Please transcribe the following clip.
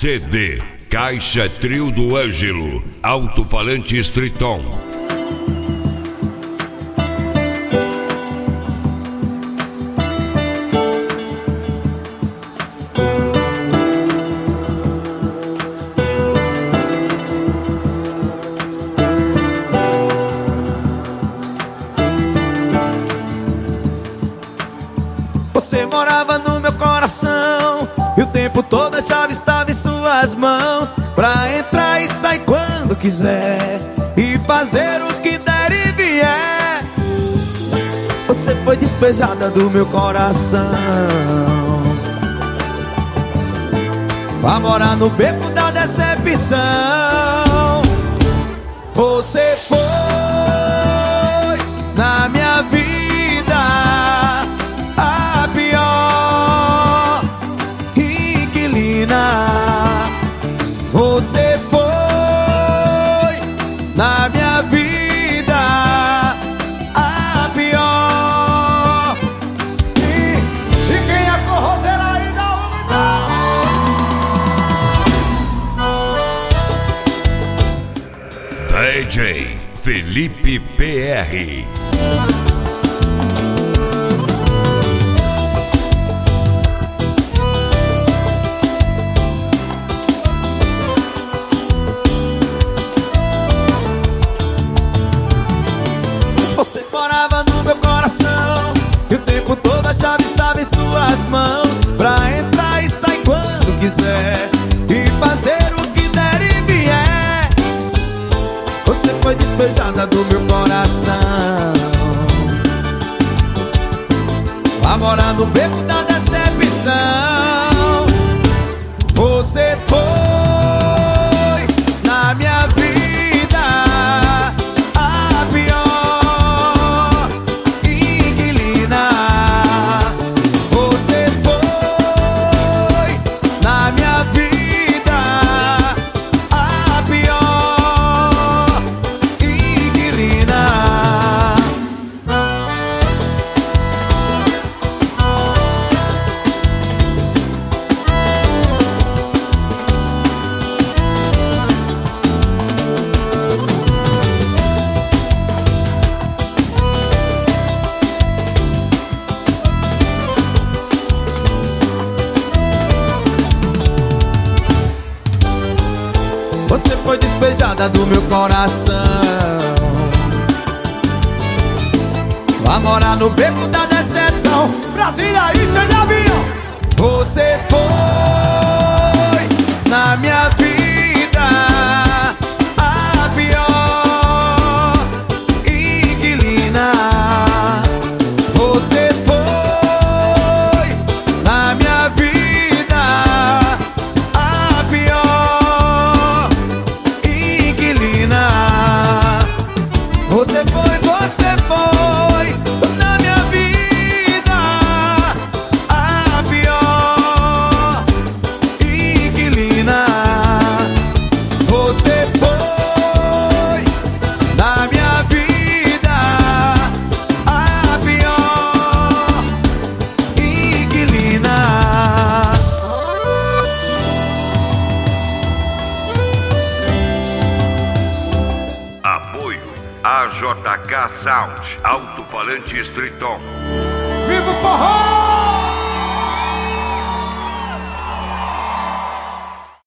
CD Caixa Trio do Ângelo, alto-falante Striton. Você morava no meu coração e o tempo todo a chave estava em suas mãos, pra entrar e sair quando quiser e fazer o que der e vier. Você foi despejada do meu coração, vai morar no beco da decepção. Você foi na minha vida a pior inquilina. Você foi na minha vida a pior. E quem é forrozeiro aí dá um DJ Felipe PR. Você morava no meu coração e o tempo todo a chave estava em suas mãos, pra entrar e sair quando quiser e fazer o que der e vier. Você foi despejada do meu coração, vai morar no beco da decepção. Você foi na minha vida a pior inquilina. Você foi na minha vida a pior inquilina. Você foi despejada do meu coração, vai morar no beco da decepção. Brasília, isso é de avião. Você foi na minha vida a pior inquilina. Você foi na minha vida a pior inquilina. Você foi na minha vida a pior inquilina. Você foi na minha vida a pior inquilina. Apoio AJK Sound, alto-falante Striton. Viva o forró!